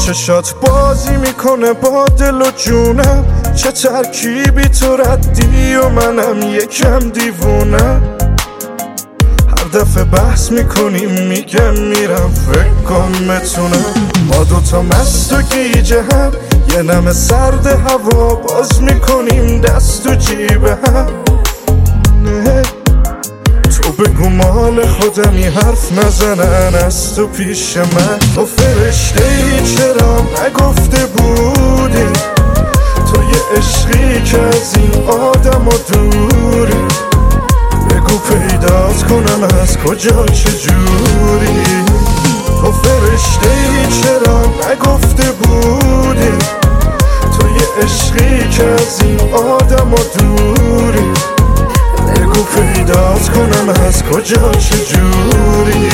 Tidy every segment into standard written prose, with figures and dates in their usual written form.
چشات بازی میکنه با دل و جونم، چه ترکیبی تو ردی و منم یکم دیوونه. هر دفعه بحث میکنیم میگم میرم فکر کن بتونم. ما دوتا مست و گیجه هم، یه نم سرد هوا باز میکنیم دست و جیب هم. تو بگو مال خودمی حرف نزنن از تو پیش من. تو فرشته ای چرا نگفته بودی، تو یه عشقی که از این آدم و دوری. بگو پیدات کنم از کجا چجوری. تو فرشته ای چرا نگفته بودی، تو یه عشقی که از این آدم و دوری. بگو پیدات کنم از کجا چجوری.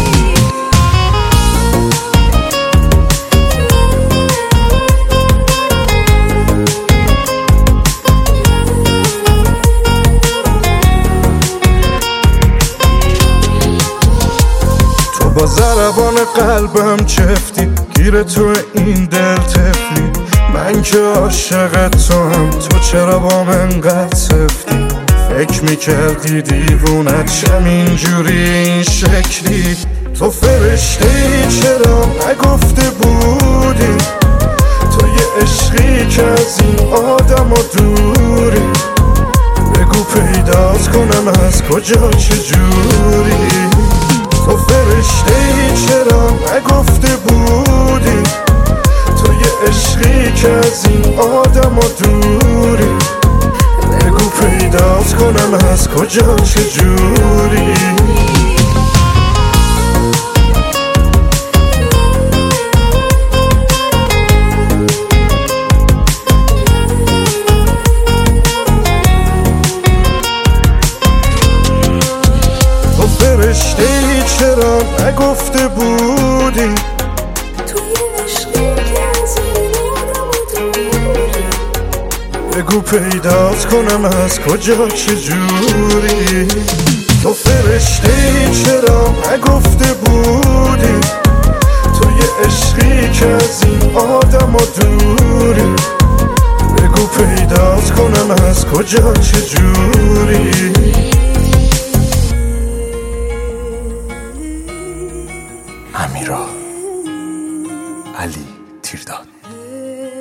تو با ضربان قلبم چفتی، گیر تو این دل تفلی. من که عاشق تو هم، تو چرا با من قد سفتی. فکر میکردی دیوونت شم اینجوری این شکلی. تو فرشته ای چرا نگفته بودی، تو یه عشقی که از این آدم و دوری. بگو پیدات کنم از کجا چجوری. تو فرشته ای چرا نگفته بودی، تو یه عشقی که از این آدم و دوری. بگو پیدات کنم از کجا چجوری. تو فرشته ای چرا نگفته بودی، تو یه عشقی که از این آدم و دوری. بگو پیدات کنم از کجا چجوری. تو فرشته ای چرا نگفته بودی، تو یه عشقی که از این آدم و دوری. بگو پیدات کنم از کجا چجوری. امیرا علی تیرداد.